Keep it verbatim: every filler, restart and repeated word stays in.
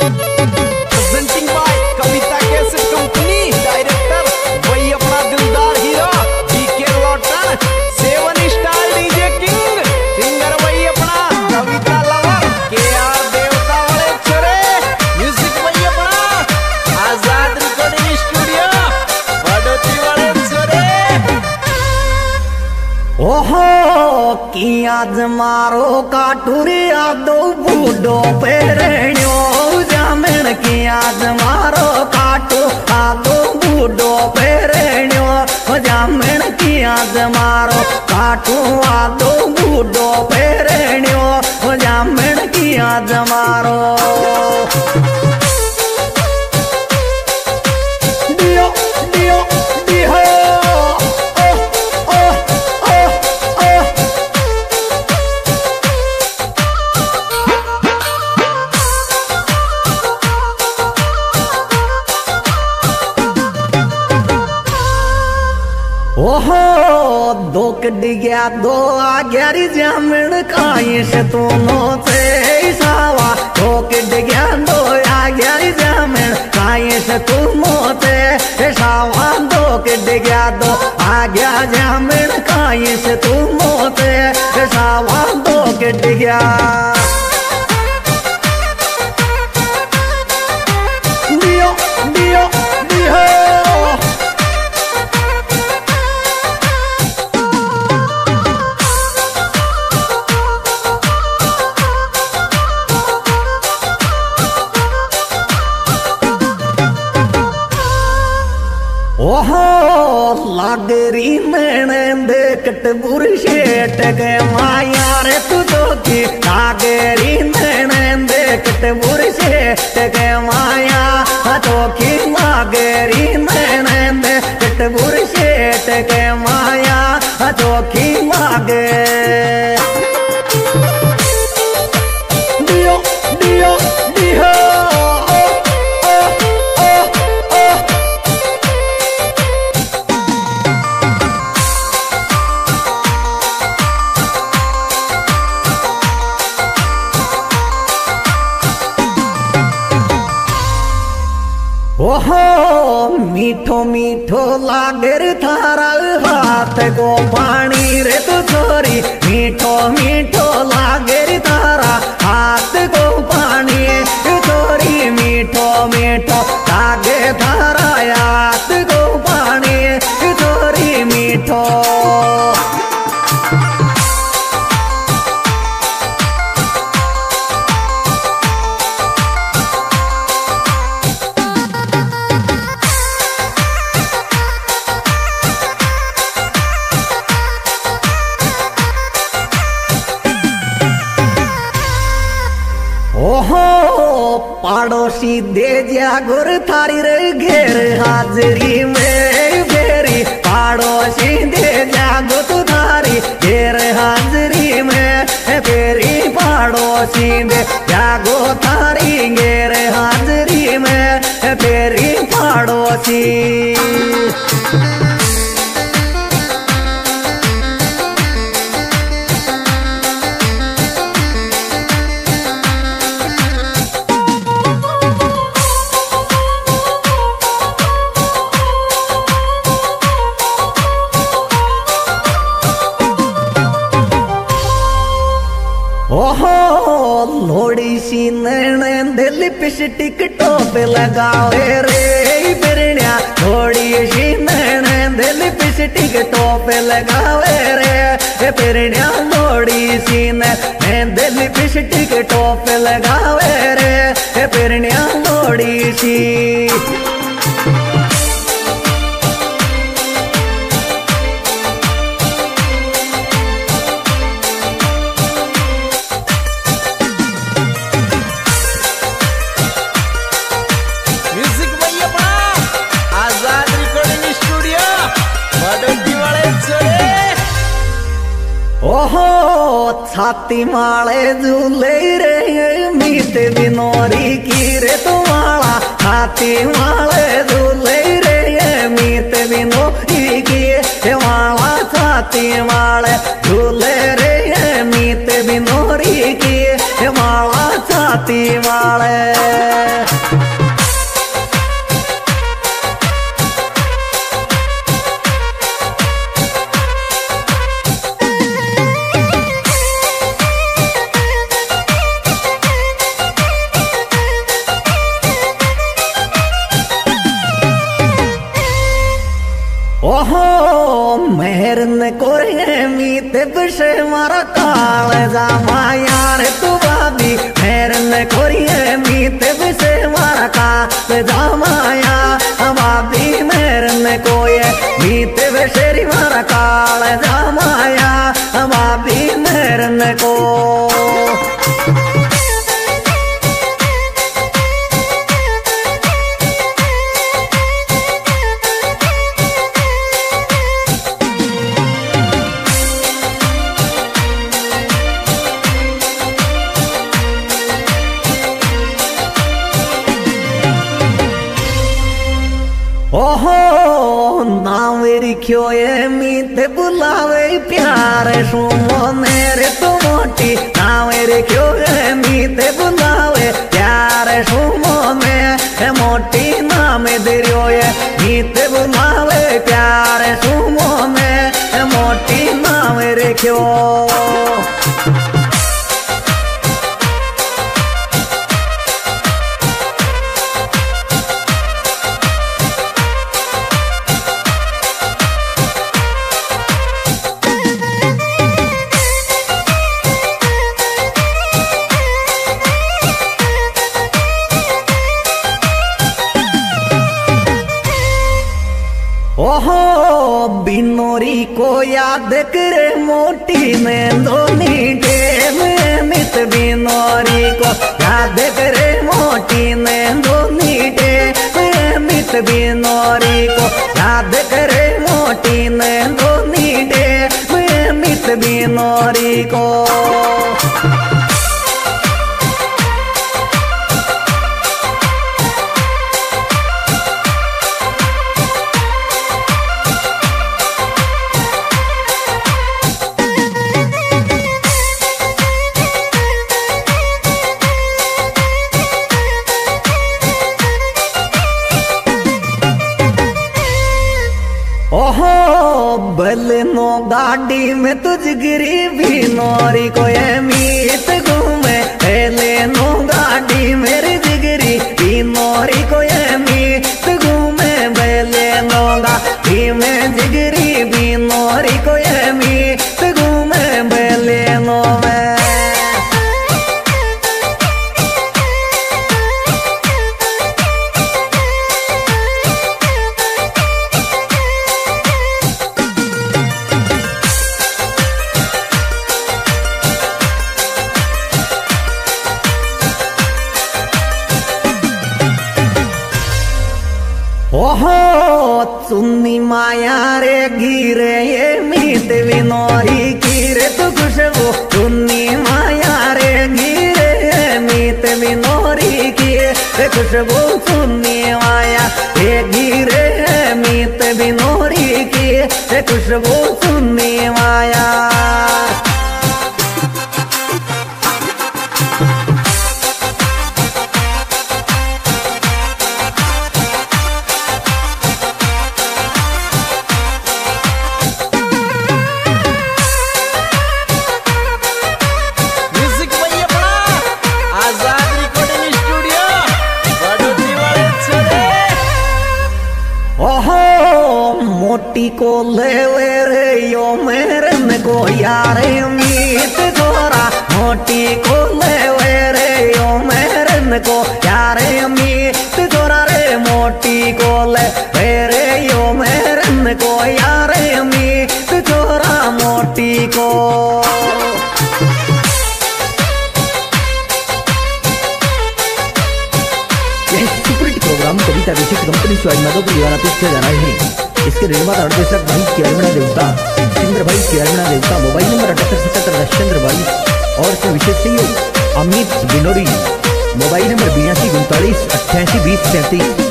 Presenting by Kavita cassette company, director वही अपना दिलदार hero DK Lotan, seven star DJ king, singer वही अपना कविता लवर के आर देवता वाले छोरे, म्यूजिक वही अपना आजाद रिकॉर्डिंग स्टूडियो बड़ोती वाले छोरे। ओहो की आज मारो काटूरिया दो बूढ़ो पेरणियो जामन की आज मारो काटू आ दो बूढ़ो पेरणियो जामन की आज मारो काटू आ दो बूढ़ो पेरणियो जामन की आज मारो दियो दियो दियो ओहो दो कडिया दो आ ग्यारी जामन काई से दोनों से सावा दो कडिया दो आ ग्यारी जामन काई से दोनों से सावा दो कडिया दो आ गया जामन काई से दोनों से सावा दो कडिया दियो दियो दियो ओहो लागरी नैन देखट बुरशेट के माया रे तू तो की लागरी नैन देखट बुरशेट के माया तो की लागरी नैन देखट बुरशेट के माया तो की लागे दियो दियो दियो ओहो मीठो मीठो लागेर थारा हाथ को पानी रे तो छोरी मीठो मीठो लागेर थारा हाथ को पानी छोरी मीठो मीठो लागे थारा हाथ को पानी छोरी मीठो ओहो पड़ोसी दे जागोर थारी रे घेर हाजरी में फेरी पड़ोसी दे जागो तू थारी घेर हाजरी में फेरी पड़ोसी दे जागो थारी घेर हाजरी में फेरी पड़ोसी ओहो लोड़ी सी नैन दिल पिस्टिक टोप लगावे रे बिरण्या लोड़ी सी नैन दिल पिस्टिक टोप लगावे रे बिरण्या लोड़ी सी नैन दिल पिस्टिक टोप लगावे रे बिरण्या लोड़ी सी ओहो छाती माले झूले रे मीत बिनोरी की रे तुम्हारा छाती माले झूले रे मीत बिनोरी की माला छाती माले झूले रे मीत बिनोरी की माला छाती हाथी वाले। ओहो मेहर ने कोरे मीते बिशे मारा काल जामा यार तू बाबी मेहर ने कोरे मीते बिशे मारा काल जामा यार बाबी मेहर ने कोये मीते बिशे मारा काल जामा यार बाबी मेहर ने को। ओहो नावेरी क्यों मीते बुलावे प्यार सुमो मेरे तो मोटी नावेरी क्यों मीते बुलावे प्यार सुमो मेरे मोटी नाम देरियो मीते बुलावे प्यार सुमो मेरे मोटी नावेरी क्यों। ओहो बिनोरी को याद करे मोटी ने धोनी टेम मित बिनोरी को याद करे मोटी ने धोनी टेम मित बिनोरी को याद करे मोटी ने धोनी टेम मित बिनोरी को। ओहो बलनो गाड़ी में तुझ गरीबी नौरी को ये मीत घूमे पहले नो गाड़ी मेरी जिगरी भी नौरी को ये मीत घूमे पहले नो गाड़ी में जिगरी भी नौरी को ये मीत घूमे पहले नो में। ओहो सुन्नी माया रे गिरे ये मीत विनोरी गिरे तो खुशबू सुन्नी माया रे गिरे ये मीत विनोरी गिरे खुशबू सुन्नी माया रे गिरे ये मीत विनोरी गिरे खुशबू सुन्नी माया। मोटी को ले रे यो मेरे में को यार मीत गोरा मोटी को ले रे यो मेरे में को यार मीत गोरा रे मोटी को ले रे यो मेरे में को यार मीत गोरा मोटी को। यह सुपरहिट प्रोग्राम कविता विशिष्ट कंपनी स्वाइन माधव द्वारा पेश किया जा रहा है। इसके निर्माता निर्देशक भाई केरमणा देवता सिंगर भाई केरमणा देवता। मोबाइल नंबर अठहत्तर सतहत्तर राजेंद्र बाईस और इसमें विशेष सहयोग अमित बिनोरी। मोबाइल नंबर बयासी उनतालीस अट्ठासी बीस सैंतीस।